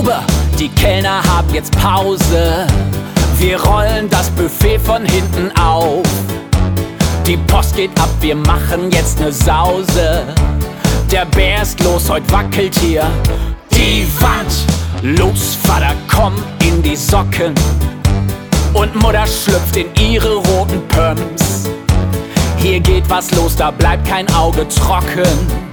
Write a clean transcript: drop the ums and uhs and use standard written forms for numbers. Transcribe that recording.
Stube, die Kellner haben jetzt Pause. Wir rollen das Buffet von hinten auf. Die Post geht ab, wir machen jetzt ne Sause. Der Bär ist los, heut wackelt hier die Wand. Los, Vater, komm in die Socken. Und Mutter schlüpft in ihre roten Pumps. Hier geht was los, da bleibt kein Auge trocken.